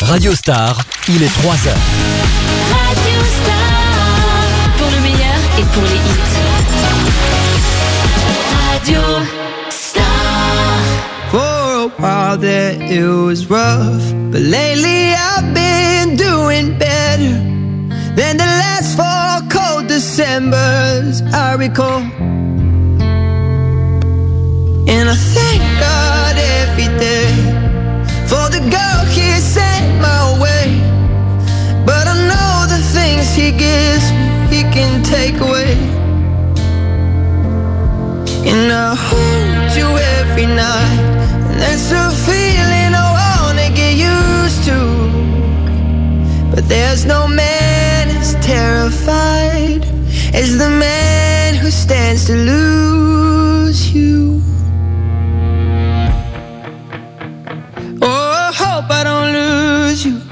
Radio Star, il est 3h. Radio Star, pour le meilleur et pour les hits. Radio Star. For a while there it was rough, but lately I've been doing better than the last 4 cold Decembers I recall. And I thank God every day for the girl He sent my way. But I know the things He gives me, He can take away. And I hold you every night, and that's a feeling I wanna get used to. But there's no man as terrified as the man who stands to lose you. Oh, I hope I don't lose you.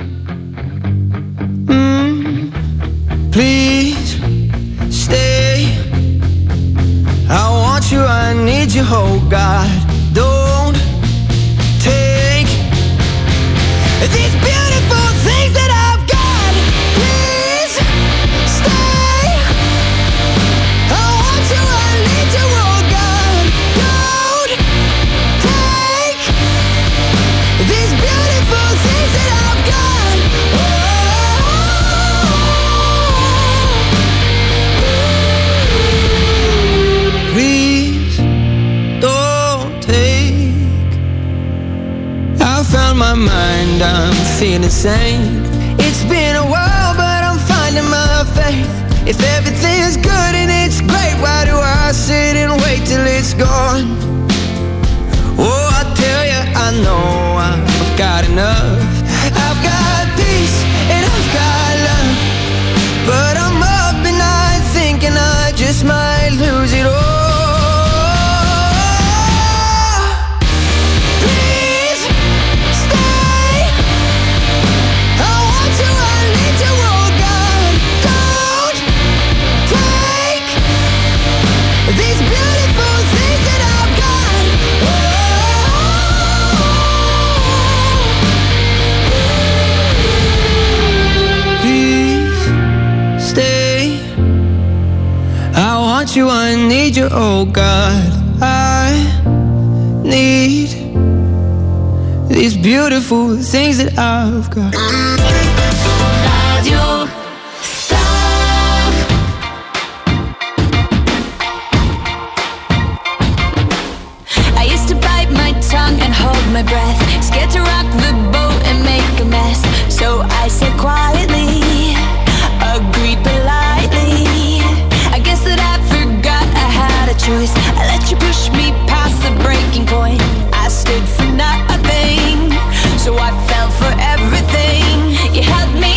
Please stay. I want you, I need you, oh God. Don't take these beautiful things that I've got. Please stay. I want you, I need you, oh God. Don't take these beautiful things that I've got. Please don't take. I found my mind, I'm feeling sane. It's been a while, but I'm finding my faith. If everything's good and it's great, why do I sit and wait till it's gone? Oh, I tell you, I know I've got enough. I've got peace and I've got love, but I'm up at night thinking I just might lose it all. Please stay. I want you, I need you, oh God. Don't take these beautiful things that I've got. Please stay. I want you, I need you, oh God. I need these beautiful things that I've got. Radio Star. I used to bite my tongue and hold my breath, scared to rock the boat and make a mess. So I said quietly, agreed politely. I guess that I forgot I had a choice. I let you push me past the breaking point. I stood for nothing, so I fell for everything. You held me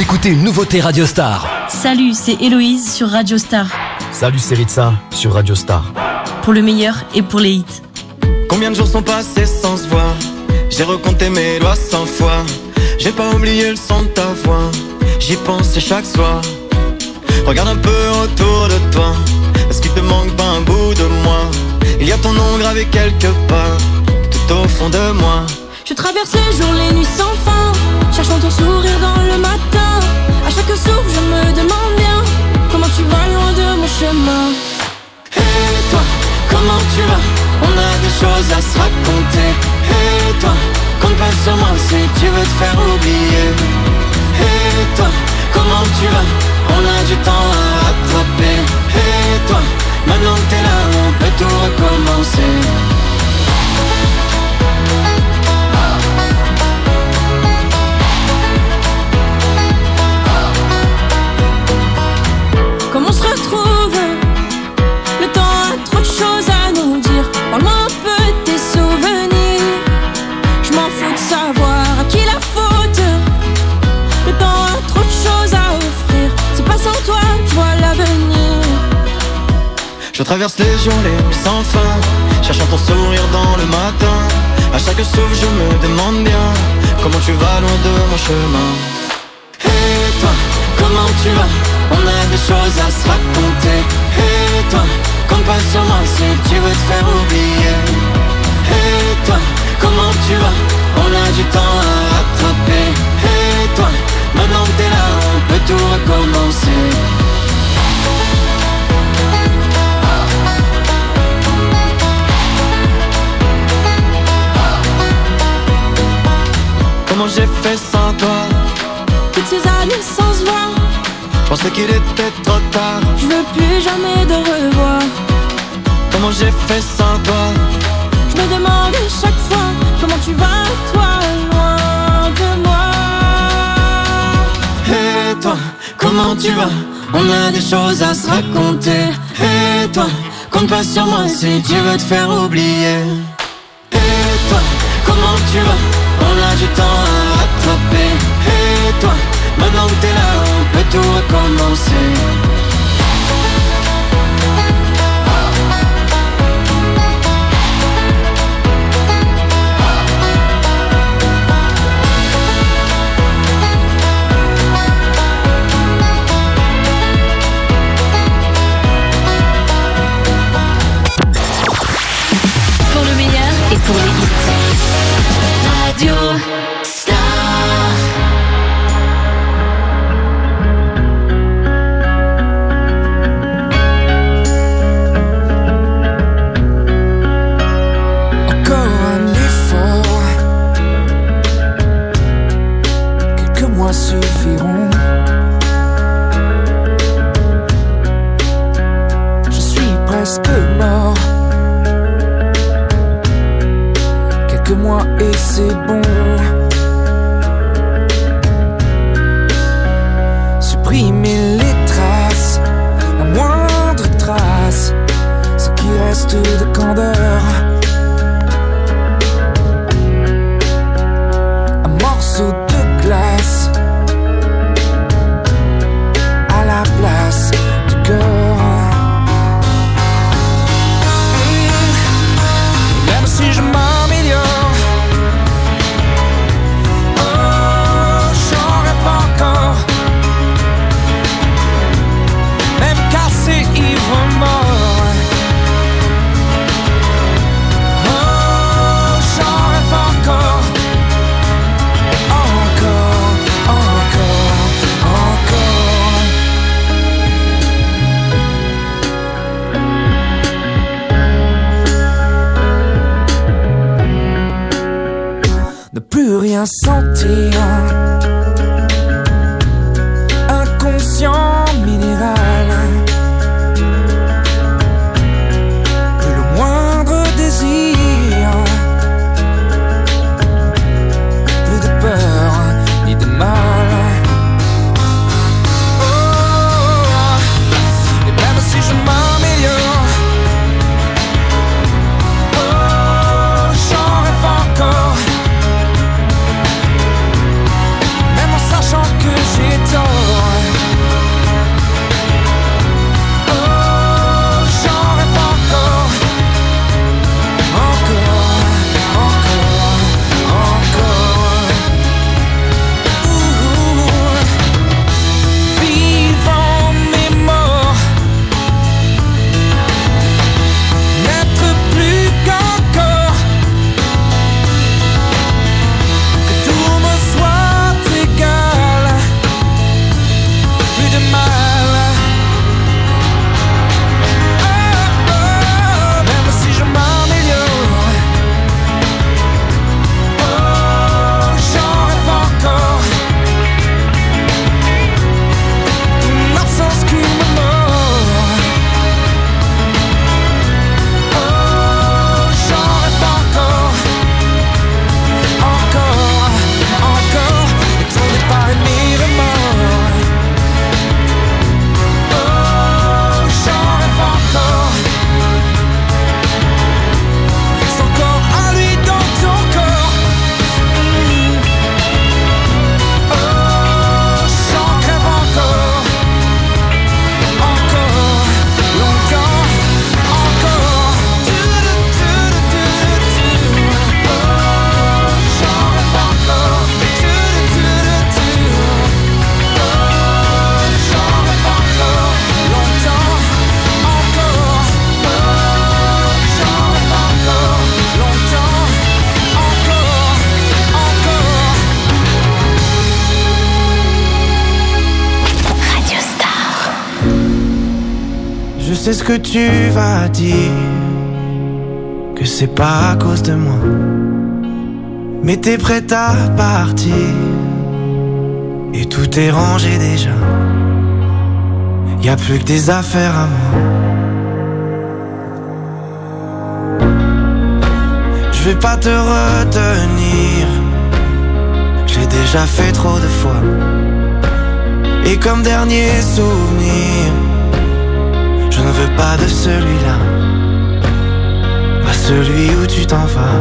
écoutez une nouveauté Radio Star. Salut, c'est Héloïse sur Radio Star. Salut, c'est Ritza sur Radio Star. Pour le meilleur et pour les hits. Combien de jours sont passés sans se voir? J'ai recompté mes doigts 100 fois. J'ai pas oublié le son de ta voix. J'y pense chaque soir. Regarde un peu autour de toi. Est-ce qu'il te manque pas un bout de moi? Il y a ton nom gravé quelque part, tout au fond de moi. Je traverse les jours, les nuits sans fin, cherchant ton sourire dans le matin. À chaque souffle je me demande bien comment tu vas loin de mon chemin. Et toi, comment tu vas? On a des choses à se raconter. Et toi, compte pas sur moi si tu veux te faire oublier. Et toi, comment tu vas? On a du temps à rattraper. Et toi, maintenant que t'es là, on peut tout recommencer. Comment on se retrouve? Le temps a trop de choses à nous dire. Parle-moi un peu de tes souvenirs. Je m'en fous de savoir à qui la faute. Le temps a trop de choses à offrir. C'est pas sans toi que je vois l'avenir. Je traverse les jours, les nuits sans fin, cherchant ton sourire dans le matin. À chaque souffle je me demande bien comment tu vas loin de mon chemin. Et toi, comment tu vas? On a des choses à se raconter. Et toi, compte pas sur moi si tu veux te faire oublier. Et toi, comment tu vas? On a du temps à rattraper. Et toi, maintenant que t'es là, on peut tout recommencer. Comment j'ai fait sans toi? Toutes ces années sans se voir, je pensais qu'il était trop tard. je veux plus jamais de revoir. Comment j'ai fait sans toi? Je me demande chaque fois comment tu vas, toi, loin de moi. Et toi, comment tu vas? On a des choses à se raconter. Et toi, compte pas sur moi si tu veux te faire oublier. Et toi, comment tu vas? On a du temps à rattraper. Et toi, maintenant que t'es là, on peut tout recommencer. Pour le meilleur et pour les hits. Radio Star. Encore un effort, quelques mois suffiront. Je suis presque mort. Quelques mois et c'est bon. Supprimer les traces, la moindre trace, ce qui reste de candeur. Un morceau de glace à la place du cœur. Même si je m'améliore, oh, j'en rêve encore. Même cassé, ivre, mort. sais ce que tu vas dire, que c'est pas à cause de moi. Mais t'es prête à partir, et tout est rangé déjà. Y'a plus que des affaires à moi. Je vais pas te retenir, j'ai déjà fait trop de fois. Et comme dernier souvenir, je ne veux pas de celui-là, pas celui où tu t'en vas.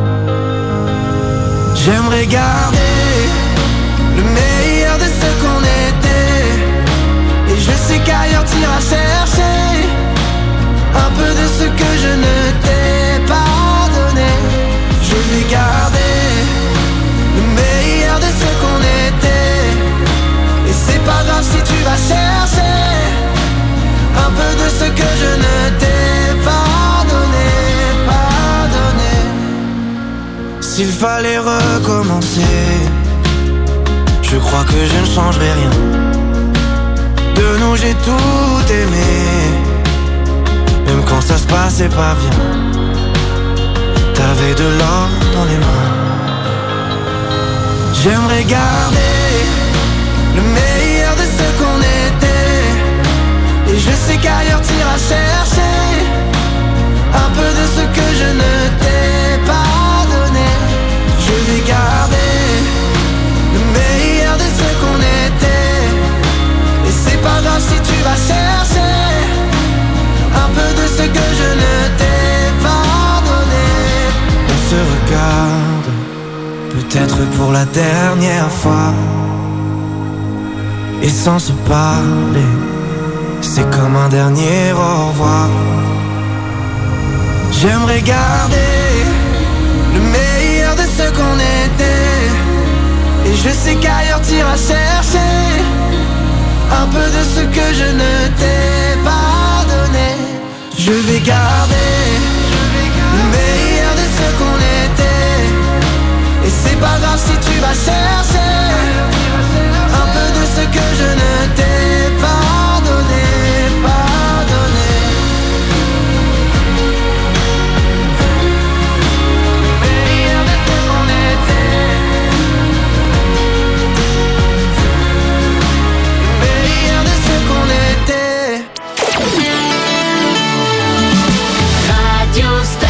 J'aimerais garder le meilleur de ce qu'on était, et je sais qu'ailleurs t'iras chercher un peu de ce que je ne t'ai pas donné. Je vais garder le meilleur de ce qu'on était, et c'est pas grave si tu vas chercher un peu de ce que je ne t'ai pas donné, pas donné. S'il fallait recommencer, je crois que je ne changerai rien. De nous j'ai tout aimé, même quand ça se passait pas bien. T'avais de l'or dans les mains. J'aimerais garder le meilleur de ce qu'on était, et je sais qu'ailleurs t'iras chercher un peu de ce que je ne t'ai pas donné. Je vais garder le meilleur de ce qu'on était, et c'est pas grave si tu vas chercher un peu de ce que je ne t'ai pas donné. On se regarde, peut-être pour la dernière fois, et sans se parler, c'est comme un dernier au revoir. J'aimerais garder le meilleur de ce qu'on était, et je sais qu'ailleurs t'iras chercher un peu de ce que je ne t'ai pas donné. Je vais garder le meilleur de ce qu'on était, et c'est pas grave si tu vas chercher un peu de ce que je ne t'ai pas donné, pas donné. Le meilleur de ce qu'on était, le meilleur de ce qu'on était. Radio Star.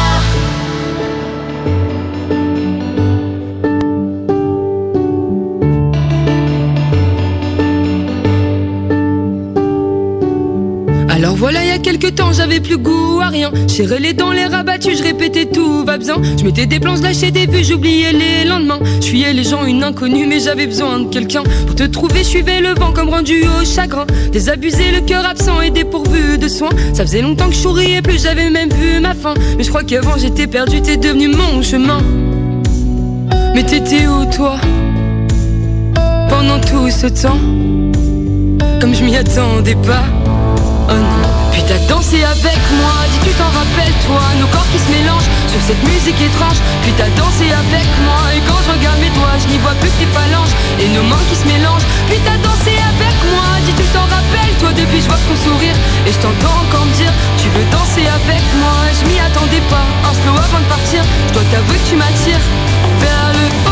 Alors voilà, il y a quelques temps, j'avais plus goût à rien. Serrais les dents, les rabattus, je répétais tout va bien. Je mettais des plans, je lâchais des vues, j'oubliais les lendemains. Je fuyais les gens, une inconnue, mais j'avais besoin de quelqu'un. Pour te trouver, je suivais le vent comme rendu au chagrin. Désabusé, le cœur absent et dépourvu de soins. Ça faisait longtemps que je souriais plus, j'avais même vu ma fin. Mais je crois qu'avant j'étais perdu, t'es devenu mon chemin. Mais t'étais où toi, pendant tout ce temps? Comme je m'y attendais pas. Oh non. Puis t'as dansé avec moi, dis tu t'en rappelles toi, nos corps qui se mélangent sur cette musique étrange. Puis t'as dansé avec moi, et quand je regarde mes doigts, je n'y vois plus que tes phalanges et nos mains qui se mélangent. Puis t'as dansé avec moi, dis tu t'en rappelles toi, depuis je vois ton sourire et je t'entends encore me dire tu veux danser avec moi. Je m'y attendais pas, un slow avant de partir, je dois t'avouer que tu m'attires vers le haut.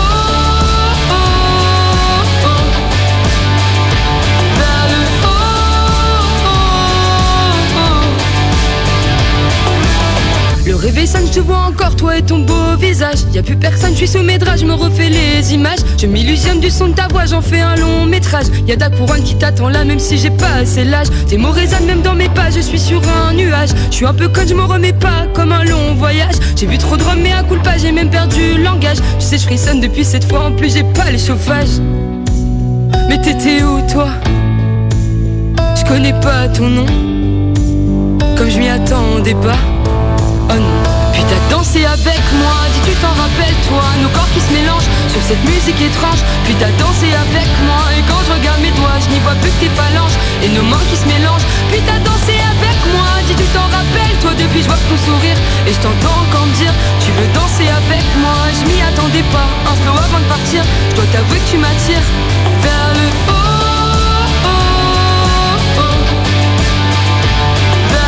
Le réveil sonne, je te vois encore, toi et ton beau visage. Y'a plus personne, je suis sous mes draps, je me refais les images. Je m'illusionne du son de ta voix, j'en fais un long métrage. Y'a ta couronne qui t'attend là, même si j'ai pas assez l'âge. Tes mots résonnent même dans mes pas, je suis sur un nuage. Je suis un peu conne, je me remets pas, comme un long voyage. J'ai bu trop de rhum, mais à coup de pas, j'ai même perdu le langage. Tu sais, je frissonne depuis cette fois, en plus j'ai pas le chauffage. Mais t'étais où toi? Je connais pas ton nom, comme je m'y attendais pas. Oh non. Puis t'as dansé avec moi, dis tu t'en rappelles toi, nos corps qui se mélangent sur cette musique étrange. Puis t'as dansé avec moi, et quand je regarde mes doigts, je n'y vois plus que tes phalanges et nos mains qui se mélangent. Puis t'as dansé avec moi, dis tu t'en rappelles toi, depuis je vois ton sourire et je t'entends encore me dire tu veux danser avec moi. Je m'y attendais pas, un slow avant de partir, je dois t'avouer que tu m'attires vers le haut, vers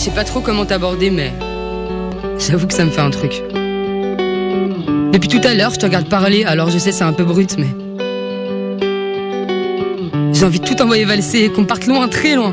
sais pas trop comment t'aborder, mais j'avoue que ça me fait un truc. Depuis tout à l'heure, je te regarde parler, alors je sais c'est un peu brut, mais j'ai envie de tout envoyer valser et qu'on parte loin, très loin.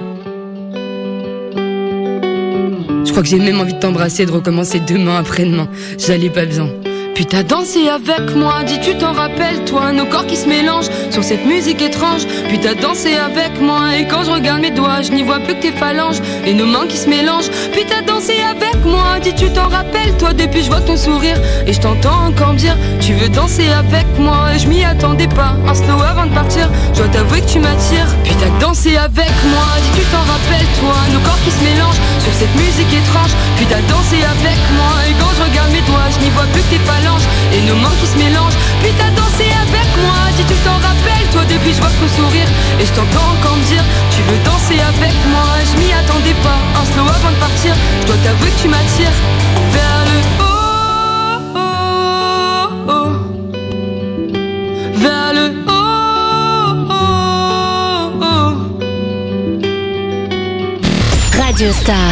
Je crois que j'ai même envie de t'embrasser et de recommencer demain, après-demain. J'allais pas bien. Puis t'as dansé avec moi, dis tu t'en rappelles toi, nos corps qui se mélangent sur cette musique étrange. Puis t'as dansé avec moi et quand je regarde mes doigts, je n'y vois plus que tes phalanges et nos mains qui se mélangent. Puis t'as dansé avec moi, dis tu t'en rappelles toi, depuis je vois ton sourire et je t'entends encore dire tu veux danser avec moi. Et je m'y attendais pas, un slow avant de partir, je dois t'avouer que tu m'attires. Puis t'as dansé avec moi, dis tu t'en rappelles toi, nos corps qui se mélangent sur cette musique étrange. Puis t'as dansé avec moi et quand je regarde mes doigts, je n'y vois plus que tes phalanges et nos mains qui se mélangent. Puis t'as dansé avec moi, dis tu t'en rappelles toi, depuis je vois ton sourire et je t'entends encore me dire tu veux danser avec moi. Je m'y attendais pas, un slow avant de partir, je dois t'avouer que tu m'attires vers le haut, oh, oh. Vers le haut, oh, oh. Radio Star.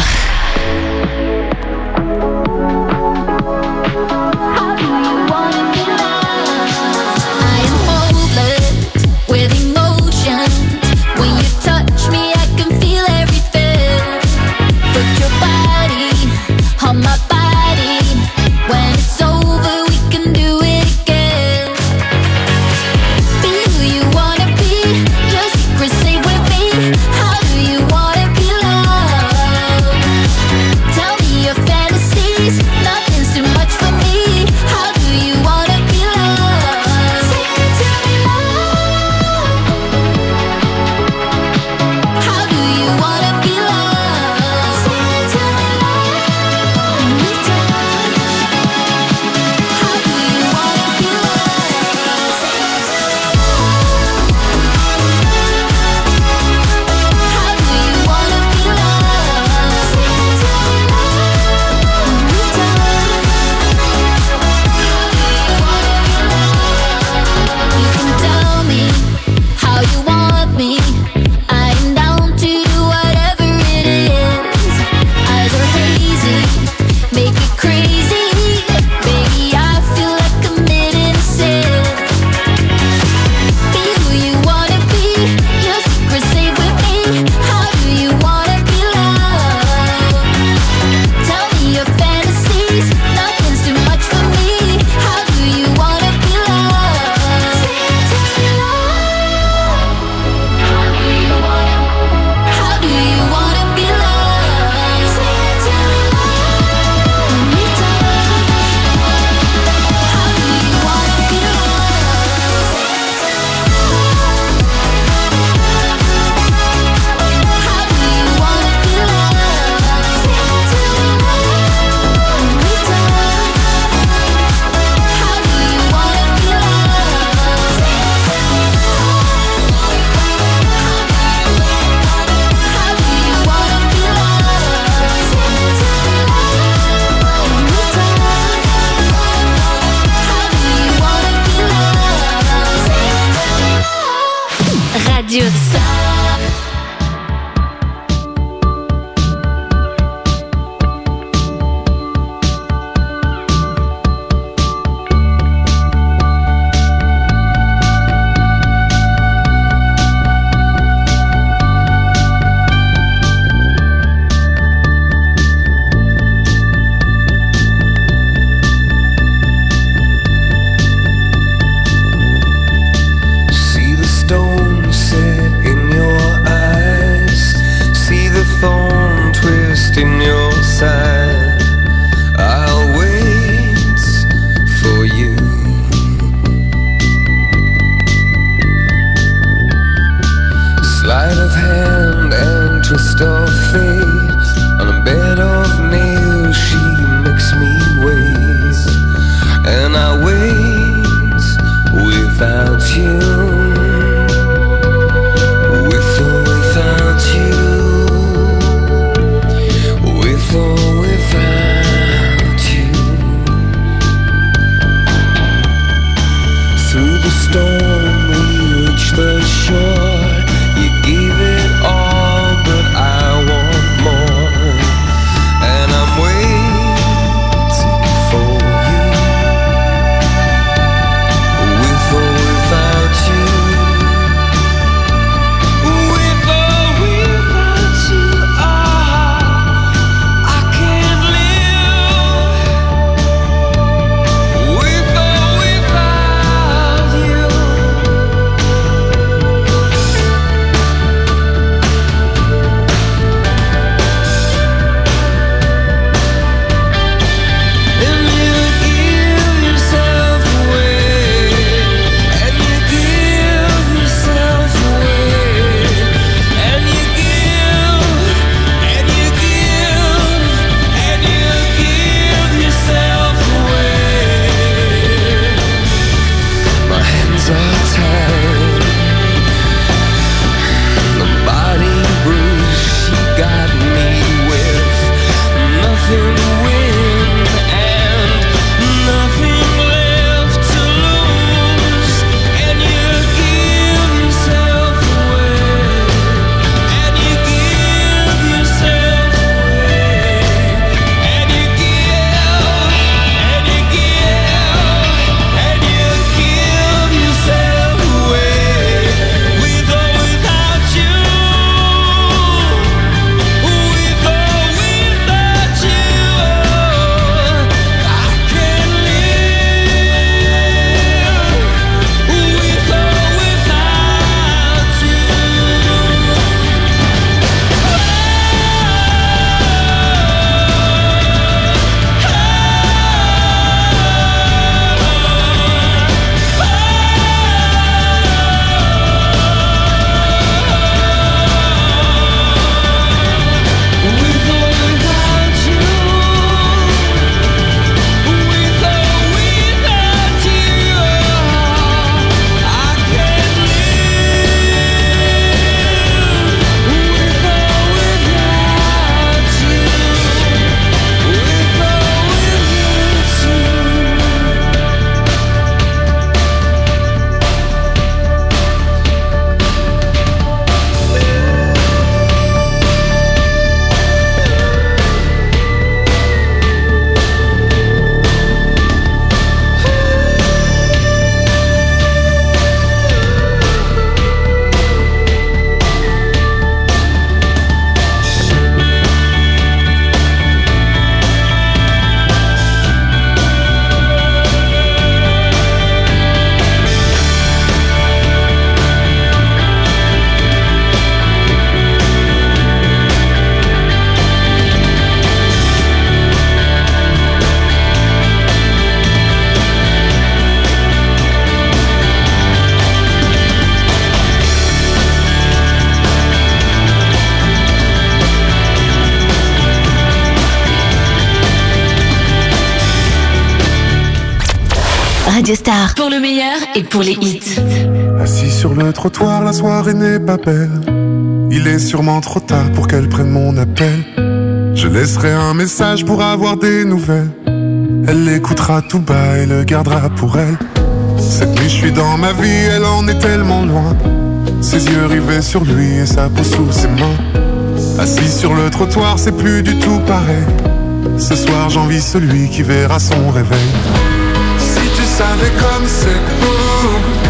Radio Star. Pour le meilleur et pour les hits. Assis sur le trottoir, la soirée n'est pas belle. Il est sûrement trop tard pour qu'elle prenne mon appel. Je laisserai un message pour avoir des nouvelles. Elle l'écoutera tout bas et le gardera pour elle. Cette nuit je suis dans ma vie, elle en est tellement loin. Ses yeux rivés sur lui et sa peau sous ses mains. Assis sur le trottoir, c'est plus du tout pareil. Ce soir j'envie celui qui verra son réveil. Si tu savais comme c'est beau,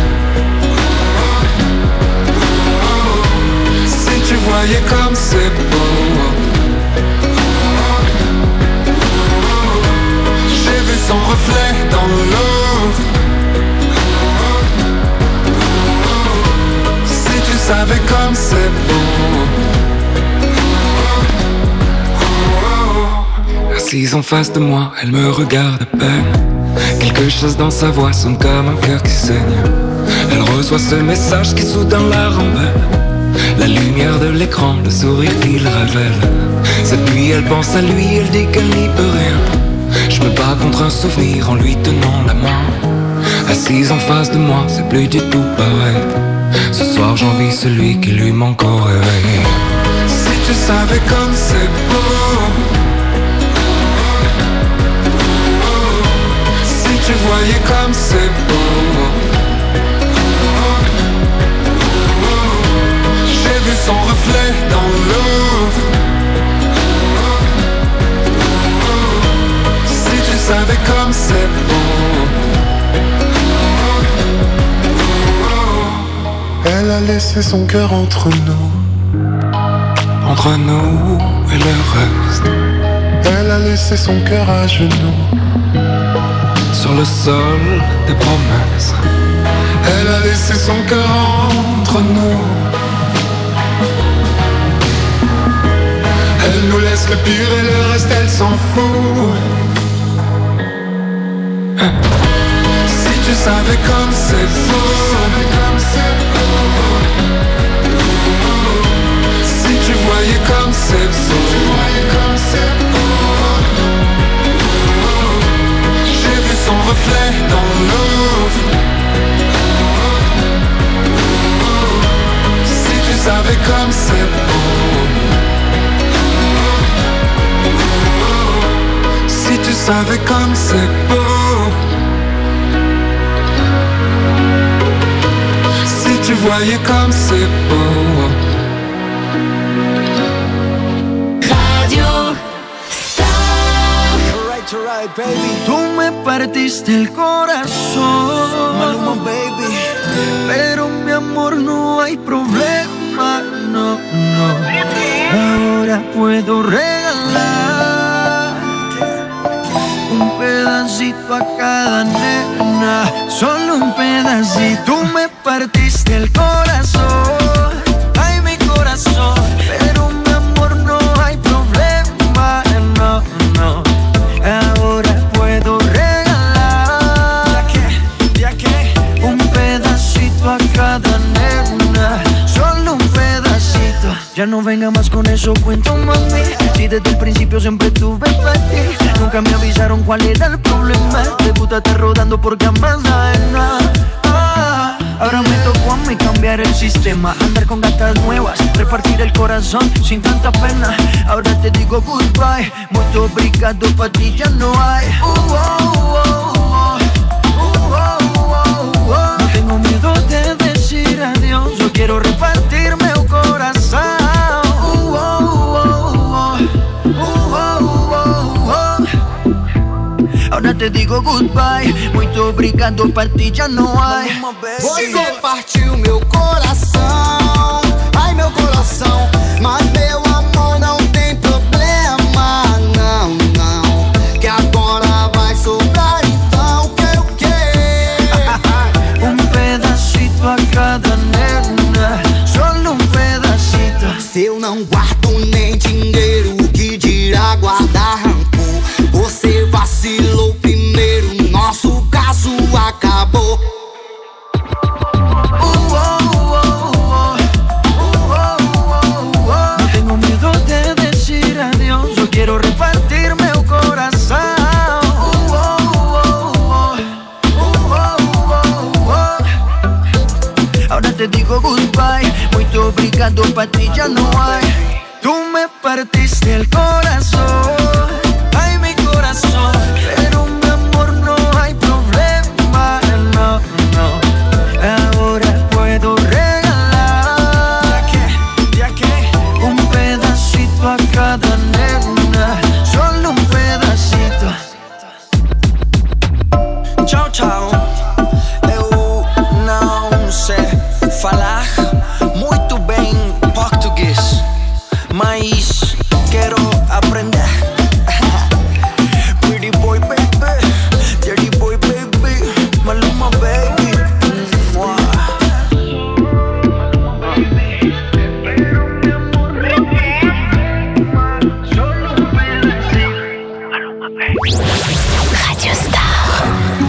si tu voyais comme c'est beau. J'ai vu son reflet dans l'eau. Si tu savais comme c'est beau. Assise en face de moi, elle me regarde à peine. Quelque chose dans sa voix sonne comme un cœur qui saigne. Elle reçoit ce message qui soudain la rembelle. La lumière de l'écran, le sourire qu'il révèle. Cette nuit elle pense à lui, elle dit qu'elle n'y peut rien. Je me bats contre un souvenir en lui tenant la main. Assise en face de moi, c'est plus du tout pareil. Ce soir j'envie celui qui lui manque au réveil. Si tu savais comme c'est beau, si tu voyais comme c'est beau. J'ai vu son reflet dans l'eau. Si tu savais comme c'est beau. Elle a laissé son cœur entre nous et le reste. Elle a laissé son cœur à genoux sur le sol des promesses. Elle a laissé son cœur entre nous. Elle nous laisse le pire et le reste elle s'en fout. Si tu savais comme c'est beau. Si tu voyais comme c'est beau. J'ai vu son reflet dans l'eau. Si tu savais comme c'est beau. Si tu savais comme c'est beau. Si tu voyais comme c'est beau. Radio Star. Right, baby. Tú me partiste el corazón, Maluma, baby. Pero mi amor no hay problema, no, no. Ahora puedo regalar un pedacito a cada nena, solo un pedacito. Tú me partiste el corazón, ay mi corazón, pero mi amor no hay problema, no, no. Ahora puedo regalar un pedacito a cada nena, solo un pedacito. Ya no venga más con eso, cuento mami. Si desde el principio siempre tuve para ti, nunca me avisaron cuál era el problema. Debútate rodando por camas ajenas. Ahora me tocó a mí cambiar el sistema, andar con gatas nuevas, repartir el corazón sin tanta pena. Ahora te digo goodbye, muy obrigado, pa' ti ya no hay. No tengo miedo de decir adiós, yo quiero repartirme el corazón. Ahora te digo goodbye, muito obrigado, pra ti já não há. Você partiu meu coração, ai meu coração, mas meu amor não tem problema, não, não. Que agora vai sobrar então o que? Pedacito a cada nena, solo um pedacito. Se eu não guardo nem dinheiro, que dirá guardar rancor? Você vacilou primeiro, nosso caso acabou. te digo goodbye. Muito obrigado, pra ti ya no hay. Tú me partiste el corazón, ay mi corazón. Pero mi amor no hay problema, no, no. Ahora puedo regalar un pedacito a cada nena, solo un pedacito. Ciao ciao, eu não sei falar muito bem português, mas quero aprender. Pretty boy baby, dirty boy baby, Maluma baby. Radio Star.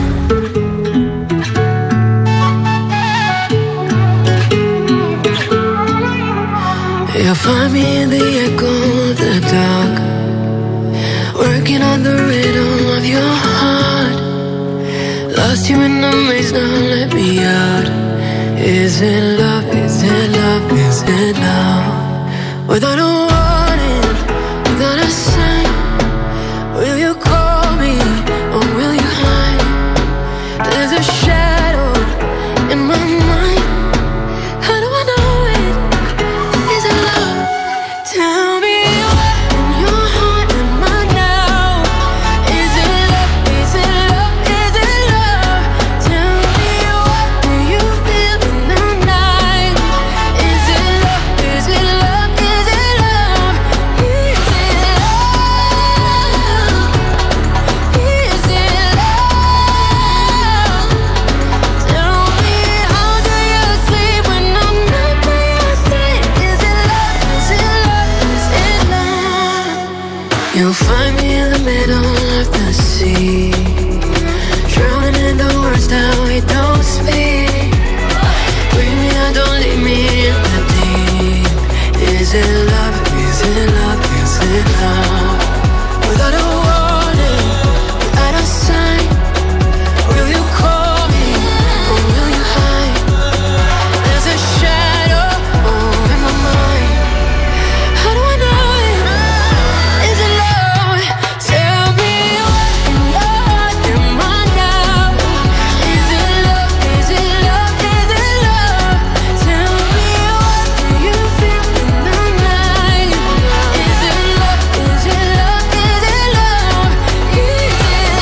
You'll find me in the echo of the dark, working on the rhythm of your heart. Lost you in the maze, now let me out. Is it love, is it love, is it love? Without a warning, without a sign, will you call me or will you hide? There's a shadow in my mind. How do I know it? Is it love? Tell me what in your heart am I now? Is it love? Is it love? Is it love? Tell me what do you feel in the night? Is it love? Is it love? Is it love? Is it love? Is it love? Tell me how do you sleep when I'm not by your side? Is it love? Is it love? Is it love? You'll find me in the middle of the sea, drowning in the words that we don't speak. Bring me out, don't leave me in the deep. Is it love? Is it love? Is it love? Without a warning, without a sign, will you call me or will you hide? There's a shadow in my mind. How do I know it? Is it love? Tell me what in your heart am I now? Is it love? Is it love? Is it love? Tell me what do you feel in the night? Is it love? Is it love? Is it love? Is it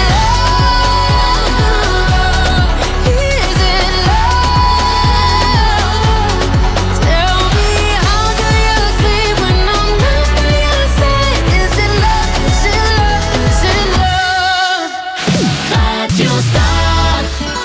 love? Is it love? Tell me how do you sleep when I'm not by your side? Is it love? Is it love? Is it love? Radio Star.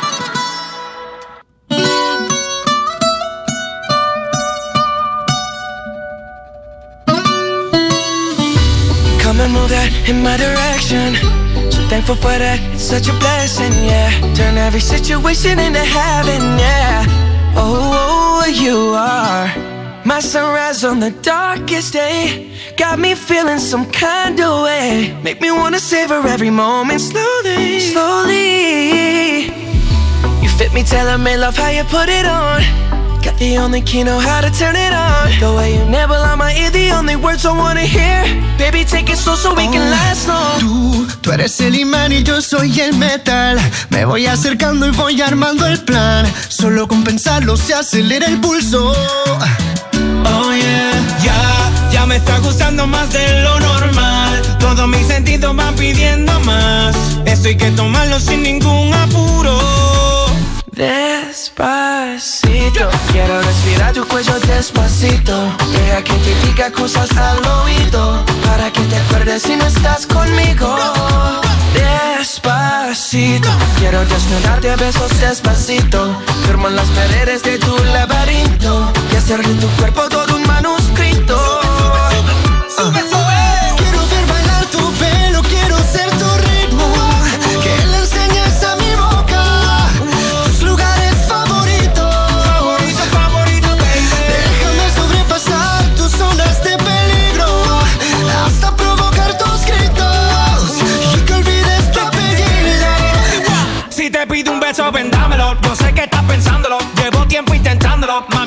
Come and move that in my direction. So thankful for that, it's such a blessing, yeah. Turn every situation into heaven, yeah. Oh, you are my sunrise on the darkest day. Got me feeling some kind of way. Make me wanna savor every moment slowly, slowly. You fit me, tailor-made, love how you put it on. Got the only key, know how to turn it on. The way you nibble on my ear, the only words I wanna hear. Baby, take it slow so we can last long. Tú eres el imán y yo soy el metal. Me voy acercando y voy armando el plan. Solo con pensarlo se acelera el pulso. Oh yeah, ya me está gustando más de lo normal. Todos mis sentidos van pidiendo más. Esto hay que tomarlo sin ningún apuro. Despacito, quiero respirar tu cuello despacito. Deja que te diga cosas al oído, para que te acuerdes si no estás conmigo. Despacito, quiero desnudarte a besos despacito. Firmo en las paredes de tu laberinto y hacer de tu cuerpo todo un manuscrito. Sube, sube. Quiero ver bailar tu pelo, quiero ser tu ritmo. Que le enseñes a mi boca tus lugares favoritos. Favorito, favorito, baby. Déjame sobrepasar tus zonas de peligro, hasta provocar tus gritos y que olvides tu apellido. Si te pido un beso, vendámelo. No sé qué estás pensándolo. Llevo tiempo intentándolo.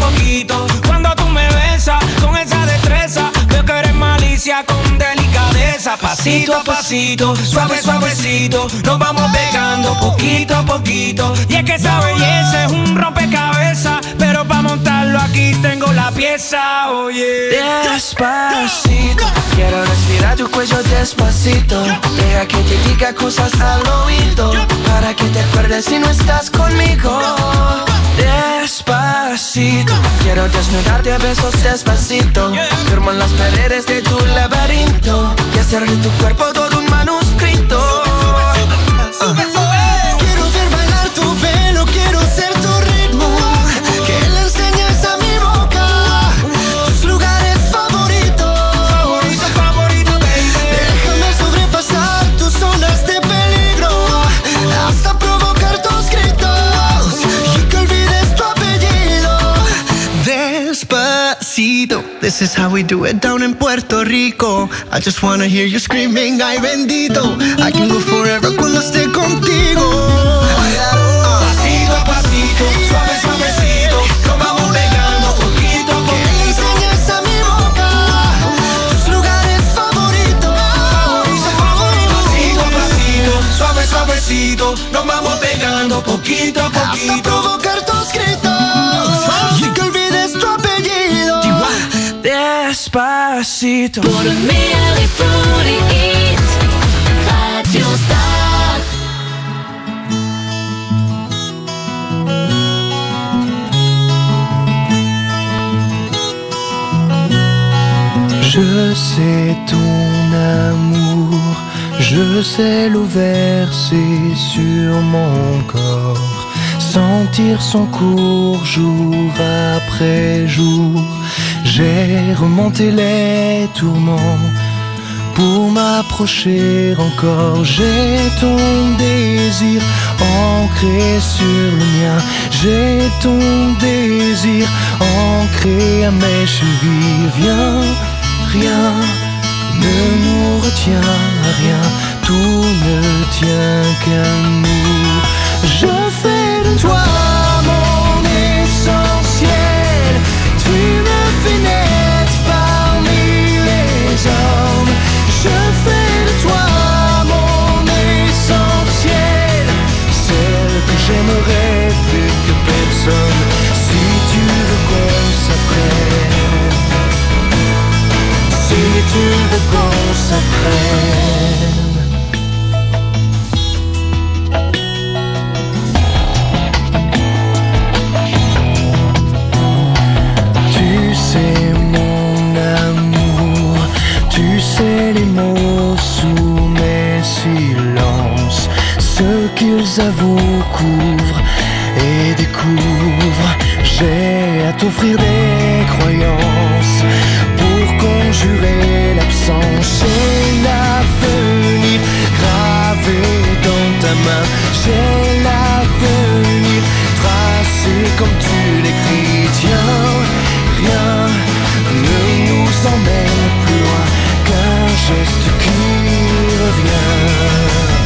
poquito. Cuando tú me besas con esa destreza, veo que eres malicia con delicadeza. Pasito a pasito, suave suavecito, nos vamos pegando poquito a poquito. Y es que esa belleza es un rompecabezas, pero para montarlo aquí tengo la pieza, oye. Despacito, quiero respirar tu cuello despacito. Deja que te diga cosas al oído, para que te acuerdes si no estás conmigo. Despacito, quiero desnudarte a besos despacito. Firmo en las paredes de tu laberinto y hacer de tu cuerpo todo un manuscrito. Quiero ver bailar tu pelo, quiero ser tu ritmo. Que le enseñes a mi boca tus lugares favoritos. Favorito, baby. Déjame sobrepasar tus zonas de peligro, hasta provocar tus gritos y que olvides tu apellido. Despacito, this is how we do it down in Puerto Rico. I just wanna hear you screaming, ay bendito. I can go forever cuando esté contigo. Pasito a pasito, suave suavecito, nos vamos pegando poquito a Que le poquito. enseñes a mi boca tus lugares favoritos. Pasito a pasito, suave suavecito, nos vamos pegando poquito a Hasta poquito. provocar tus gritos y que olvides tu apellido. Despacito. Pour le meilleur et pour les hits, Radio Star. Je sais ton amour, je sais l'eau versée sur mon corps, sentir son cours jour après jour. J'ai remonté les tourments pour m'approcher encore. J'ai ton désir ancré sur le mien. J'ai ton désir ancré à mes chevilles. Viens, rien ne nous retient, rien, tout ne tient qu'à nous. Je fais de toi mon essentiel, tu me fais naître parmi les hommes. Je fais de toi mon essentiel, celle que j'aimerais plus que personne. Si tu veux qu'on s'apprenne, si tu veux qu'on s'apprenne. Tu sais mon amour, tu sais les mots sous mes silences, ce qu'ils avouent, couvrent et découvrent. J'ai à t'offrir des croyances pour conjurer l'absence et l'avenir gravé dans ta main. J'ai l'avenir tracé comme tu l'écris. Tiens, rien ne nous emmène plus loin qu'un geste qui revient.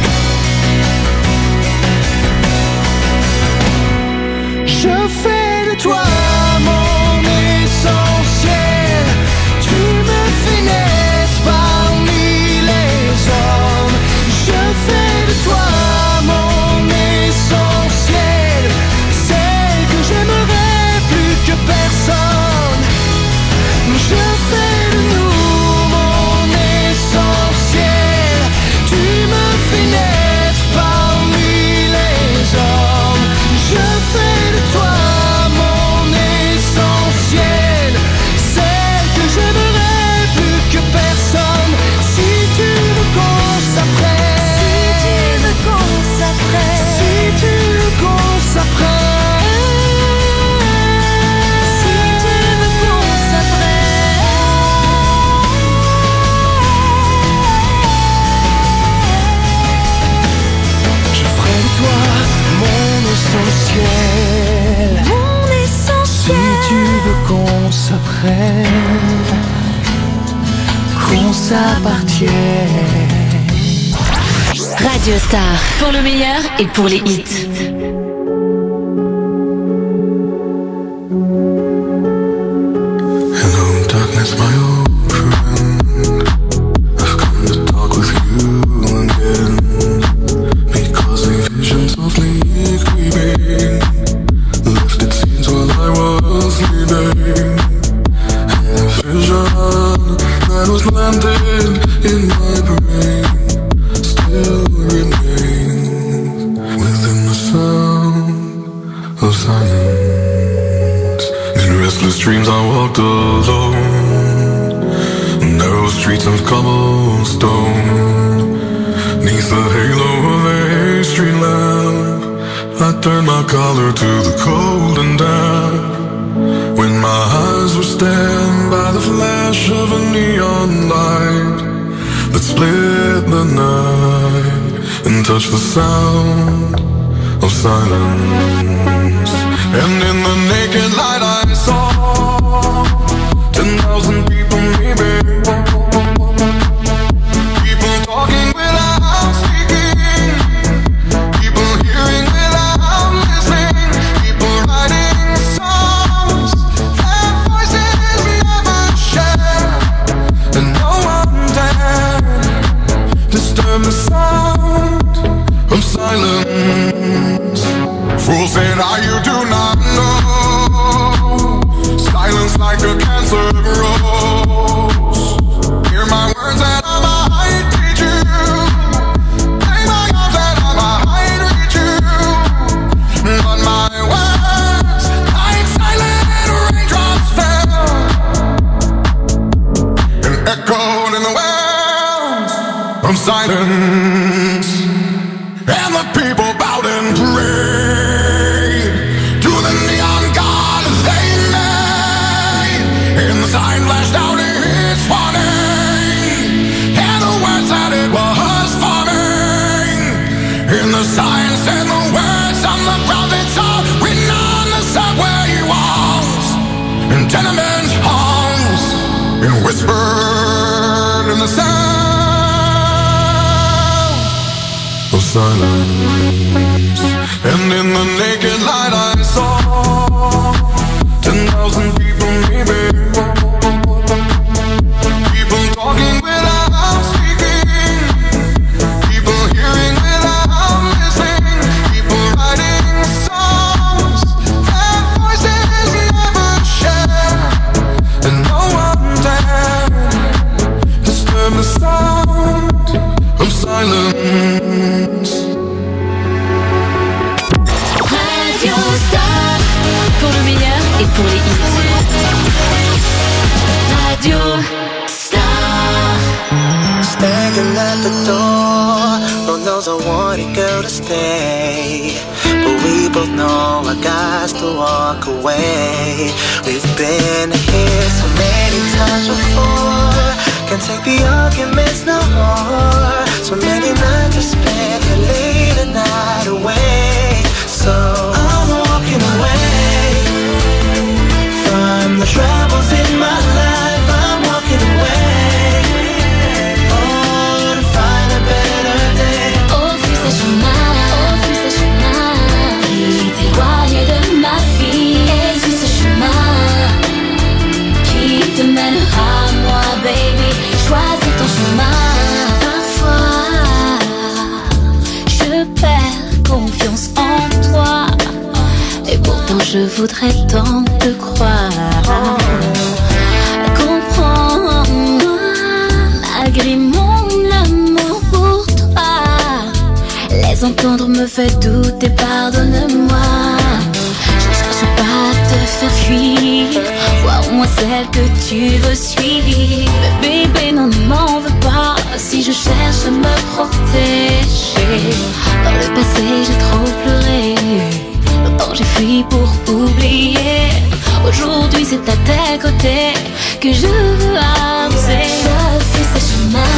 Je fais de toi mon essentiel, tu me fais naître parmi les hommes. Je fais de toi mon essentiel, celle que j'aimerais plus que personne. Je fais de nous mon essentiel, tu me fais naître parmi les hommes. Je fais de toi mon essentiel, celle que j'aimerais plus que personne. Si tu veux qu'on s'apprenne, si tu veux qu'on s'apprenne, si tu veux qu'on s'apprenne, si tu veux qu'on s'apprenne, je ferai de toi mon essentiel. Mon essentiel. Si tu veux qu'on s'apprenne, qu'on s'appartienne. Radio Star. Pour le meilleur et pour les hits. cobblestone. Neath the halo of a street lamp, I turned my collar to the cold and damp. When my eyes were stabbed by the flash of a neon light that split the night and touched the sound of silence. And in the naked light I saw 10,000 people maybe, people talking without speaking, people hearing without listening, people writing songs that voices never share, and no one dared disturb the sound of silence. Fool said, you do not know. Silence like a cancer grows. Hear my words that I might teach you. Play my arms that I might reach you. But my words, like silent raindrops fell and echoed in the wells of silence. And the people bowed and prayed to the neon god they made. And the sign flashed out its warning, and the words that it was forming. And the sign said the words on the prophets are written on the subway walls and tenement halls, and whispered in the sound of silence. And in the naked light I saw 10,000 people maybe, people talking without speaking, people hearing without listening, people writing songs that voices never share, and no one dared disturb the sound of silence. Radio Star, pour le meilleur et pour les hits. Radio Star. Standing at the door, Lord knows I wanted girl to stay, but we both know I got to walk away. We've been here so many times before, can't take the arguments no more. So many nights I spent here late at night away. So I'm walking away from the troubles in my life. I'm walking away, oh, to find a better day. Oh, fais ce chemin, qui t'éloigne de ma vie. Et suis ce chemin qui te mènera à moi, baby. Choisis ton chemin. Parfois, je perds confiance en toi, et pourtant je voudrais tant te croire. Comprends-moi, malgré mon amour pour toi. Les entendre me fait douter, pardonne-moi. Je cherche pas à te faire fuir, vois au moins celle que tu veux suivre. Mais bébé, non, ne m'en veux pas si je cherche à me protéger. Dans le passé j'ai trop pleuré, longtemps j'ai fui pour oublier. Aujourd'hui c'est à tes côtés que je veux avancer. Je fais ce chemin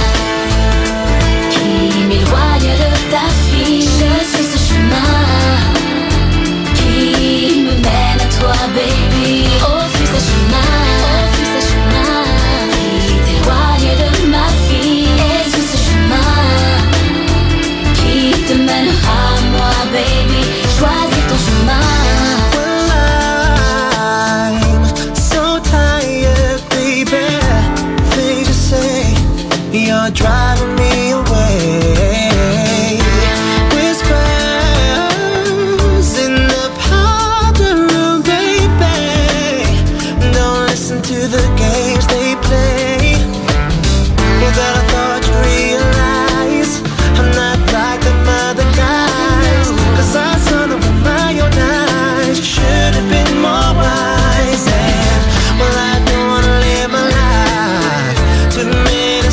qui m'éloigne de ta vie. Je suis ce chemin qui me mène à toi, baby. Oh, fais ce chemin qui t'éloigne de ma vie. Et suis ce chemin qui te mènera à moi, baby. Choisis ton chemin. Well, I'm so tired, baby. Things you say, you're driving me away. Whispers in the powder room, baby. Don't listen to the games they play. Well, that I thought you realize I'm not like them other guys. 'Cause I saw them with my own eyes. You should have been more wise. And, well, I don't wanna live my life to the minute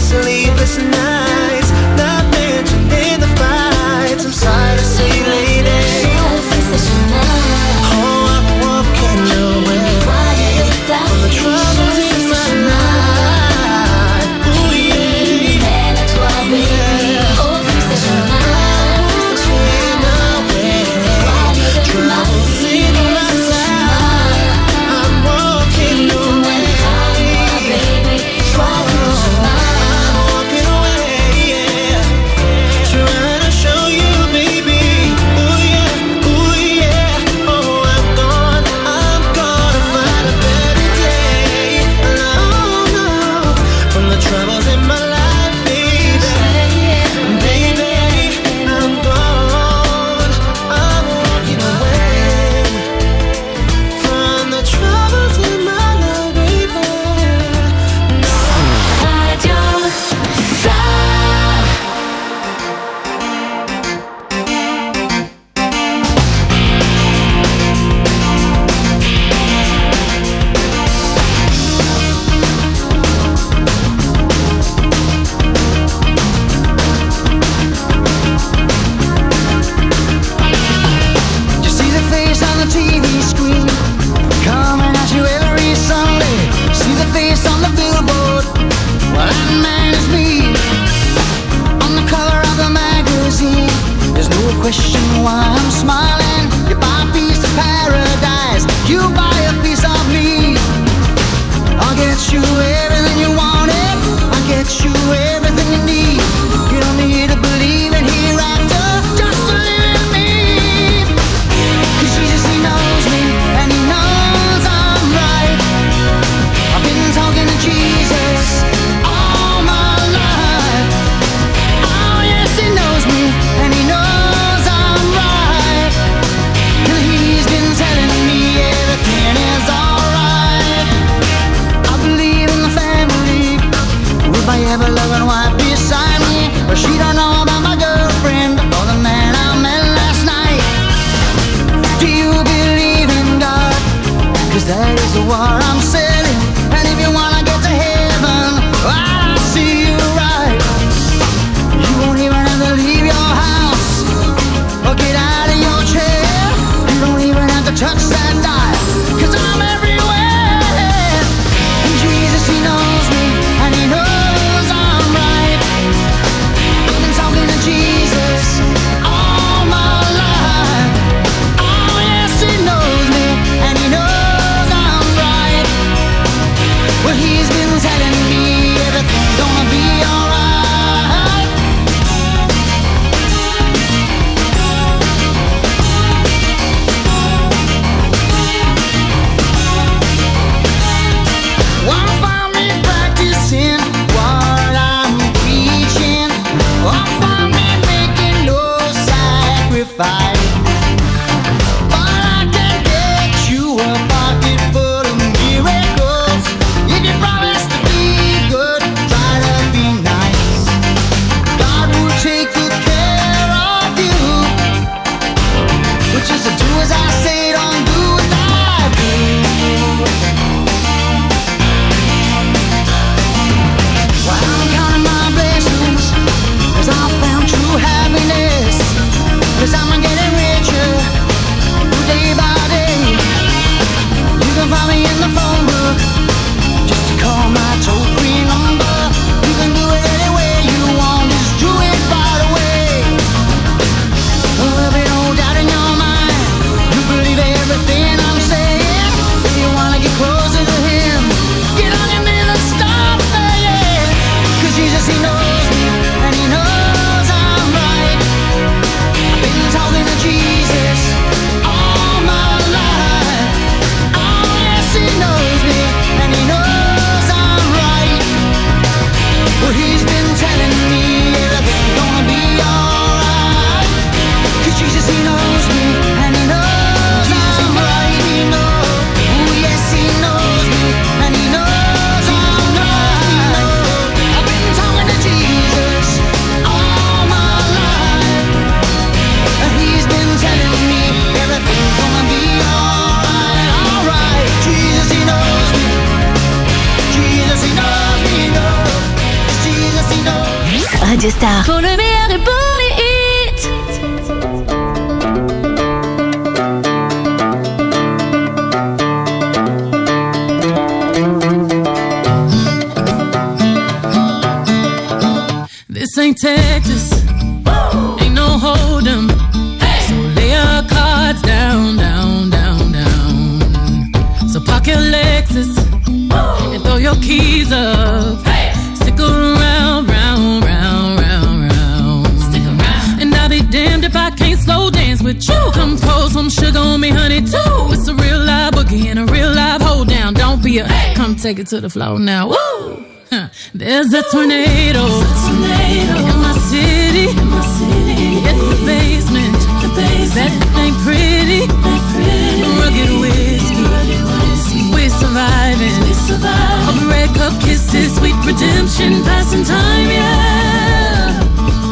and it's me. On the cover of the magazine, there's no question why I'm smiling. You buy a piece of paradise, you buy a piece of me. I'll get you everything you wanted, I'll get you everything you need. You don't need to believe in hereafter, just believe in me. 'Cause Jesus, he knows me, and he knows I'm right. I've been talking to Jesus all my life. Oh yes, he knows me, and he knows I'm right. And he's been telling me everything is alright. I believe in the family, with my ever-loving wife beside me. But she don't know about my girlfriend or the man I met last night. Do you believe in God? 'Cause that is the war I'm selling. And if you wanna get to heaven, I'll see you right. You won't even have to leave your house or get out of your chair. You don't even have to touch that dial, 'cause I'm everywhere. And Jesus, he knows me, and he knows I'm right. I've been talking to Jesus all my life. Oh yes, he knows me, and he knows I'm right. Well, he's been telling me everything's gonna be alright. Won't find me practicing what I'm preaching. Won't find me making no sacrifice. But I can get you a pocket full of miracles. If you promise to be good, try to be nice. God will take good care of you. But just to do as I say, don't do as I do. Well, I'm counting my blessings, 'cause I found true happiness. 'Cause I'm getting richer day by day. You can find me in the phone book, just to call my toll-free number. You can do it any way you want, just do it right away. Well, there'll be no doubt in your mind, you believe everything I'm saying. If you wanna get closer to him, get on your knees and start praying. 'Cause Jesus, he knows me, and he knows I'm right. I've been talking to Jesus all my life. Oh yes, he knows me, and he knows I'm right. Well, he's been telling me everything's gonna be alright. 'Cause Jesus, he knows me, and he knows I'm right. He knows, oh yes, he knows me, and he knows I'm right. I've been talking to Jesus all my life, and he's been telling me everything's gonna be alright, alright. Jesus, he knows me. Jesus, he knows me, he knows. Jesus, he knows. Radio Star. Pour le meilleur et pour les hits. This ain't Texas, ain't no hold'em. So lay your cards down, down, down, down. So park your Lexus and throw your keys up. Stick around, round, round, round, round. Stick around. And I'll be damned if I can't slow dance with you. Come pour some sugar on me, honey, too. It's a real live boogie and a real live hold down. Don't be a come take it to the floor now. Woo! There's a tornado in my city. It's the basement. That ain't pretty. Rugged whiskey. We're surviving. All the red cup kisses, sweet redemption, passing time, yeah.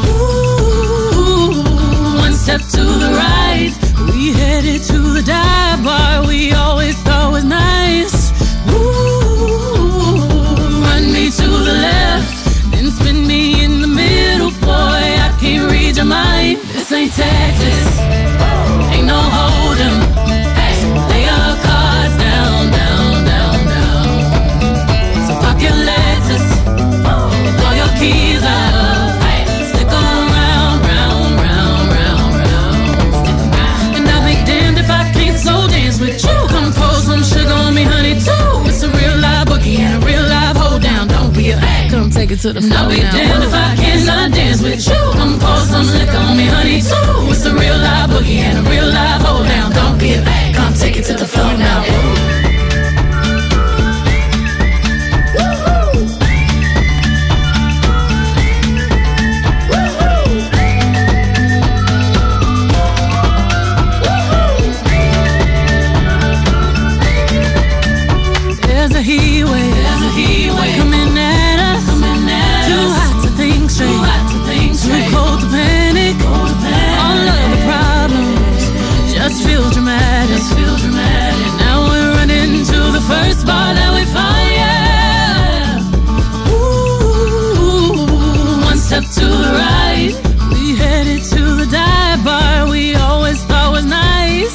Ooh, one step to the right, we headed to the dive bar we always thought was nice. Ooh, run me to the left, then spin me in the middle, boy, I can't read your mind. This ain't Texas, ain't no hold'em. So lay your cards down, down, down, down. So park your Lexus and throw your keys up. Stick around, round, round, round, round. And I'll be damned if I can't slow dance with you. Come pour some sugar on me, honey, too. It's a real live boogie and a real live hold down. Don't be a come take it to the floor. I'll be damned if I cannot dance with you. Come pour some liquor on me, honey, too. It's a real live boogie and a real live hold down. Don't be a come take it to the floor now. There's a heat wave coming at us. Too hot to think straight, too cold to panic. All of the problems just feel dramatic. Now we're running to the first bar that we find. Yeah. Ooh, one step to the right, we headed to the dive bar we always thought was nice.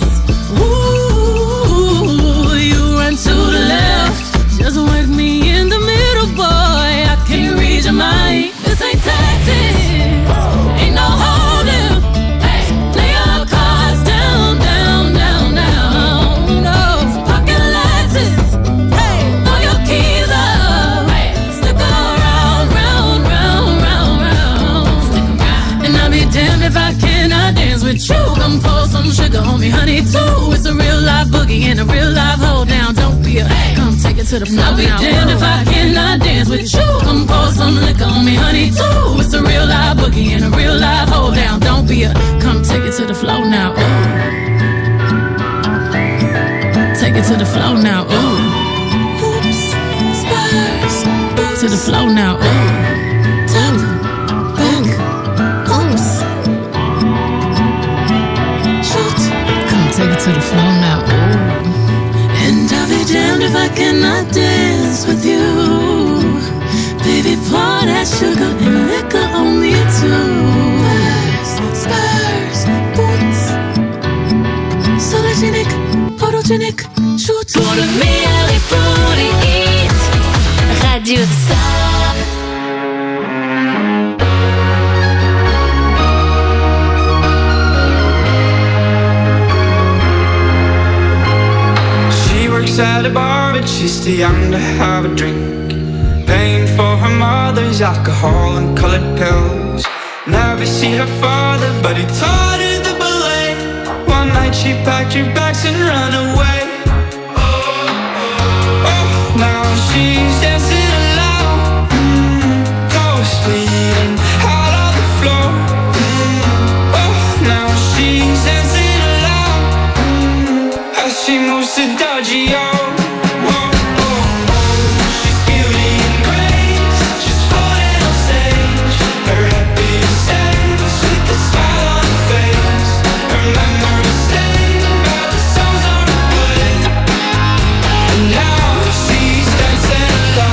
Ooh, you run to the left, just work me in the middle, boy. I can't read your mind. This ain't Texas, ain't no holding. Lay your cards down, down, down, down. No pocket Lexus, throw your keys up. Stick around, round, round, round, round. And I'll be damned if I cannot dance with you. Come pour some sugar on me, honey, too. It's a real live boogie and a real live hold down. Don't be a come take it to the floor. I'll be damned if I cannot dance with you. Come pour some liquor on me, honey, too. It's a real live boogie and a real live hold down. Don't be a come take it to the floor now. Ooh. Take it to the floor now. Ooh. Oops, spurs, boots to the floor now. Ooh. Top, back, oops. Shoot, come take it to the floor now. Ooh. And I'll be damned if I cannot dance with you. Baby, pour that sugar and liquor on me too. Spurs, boots, sologenic, photogenic, shoot. Pour le meilleur et pour les hits, Radio Star. She works at a bar, but she's too young to have a drink. Paying for her mother's alcohol and colored pills. Never see her father, but he taught her the ballet. One night she packed her bags and ran away. Oh, now she's dancing alone, toes bleeding out on the floor. Oh, now she's dancing alone as she moves to Dodgy-O. Now she's dancing alone.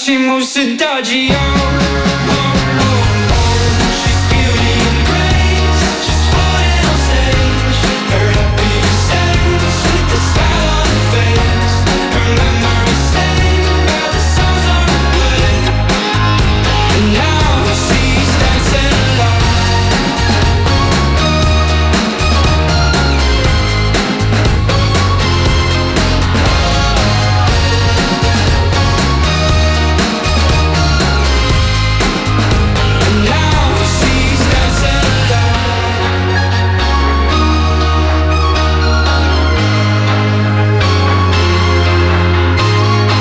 she moves to Adagio.